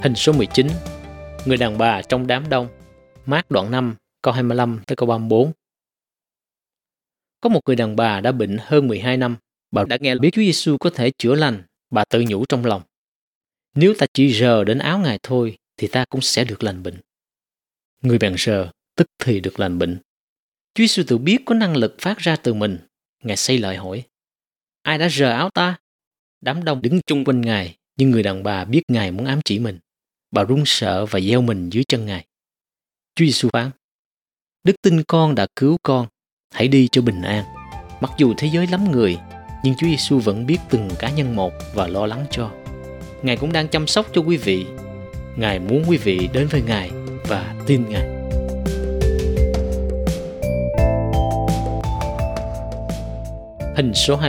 Hình số 19. Người đàn bà trong đám đông. Mác đoạn 5, câu 25 tới câu 34. Có một người đàn bà đã bệnh hơn 12 năm. Bà đã nghe biết Chúa Giêsu có thể chữa lành. Bà tự nhủ trong lòng: nếu ta chỉ rờ đến áo Ngài thôi thì ta cũng sẽ được lành bệnh. Người bèn rờ, tức thì được lành bệnh. Chúa Giêsu tự biết có năng lực phát ra từ mình. Ngài xây lời hỏi: ai đã rờ áo ta? Đám đông đứng chung quanh Ngài, nhưng người đàn bà biết Ngài muốn ám chỉ mình. Bà run sợ và gieo mình dưới chân Ngài. Chúa Giêsu phán: đức tin con đã cứu con, hãy đi cho bình an. Mặc dù thế giới lắm người, nhưng Chúa Giêsu vẫn biết từng cá nhân một và lo lắng cho. Ngài cũng đang chăm sóc cho quý vị. Ngài muốn quý vị đến với Ngài và tin Ngài. Hình số 20.